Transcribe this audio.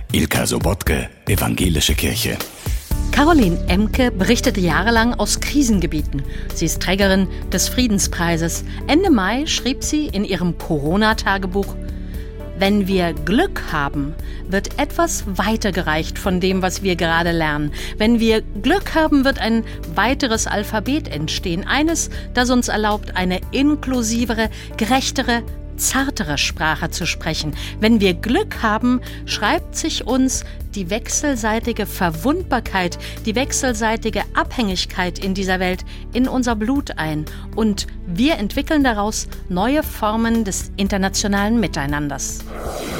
Ilka Sobotke, Evangelische Kirche. Caroline Emke berichtete jahrelang aus Krisengebieten. Sie ist Trägerin des Friedenspreises. Ende Mai schrieb sie in ihrem Corona-Tagebuch: Wenn wir Glück haben, wird etwas weitergereicht von dem, was wir gerade lernen. Wenn wir Glück haben, wird ein weiteres Alphabet entstehen. Eines, das uns erlaubt, eine inklusivere, gerechtere, zartere Sprache zu sprechen. Wenn wir Glück haben, schreibt sich uns die wechselseitige Verwundbarkeit, die wechselseitige Abhängigkeit in dieser Welt in unser Blut ein. Und wir entwickeln daraus neue Formen des internationalen Miteinanders.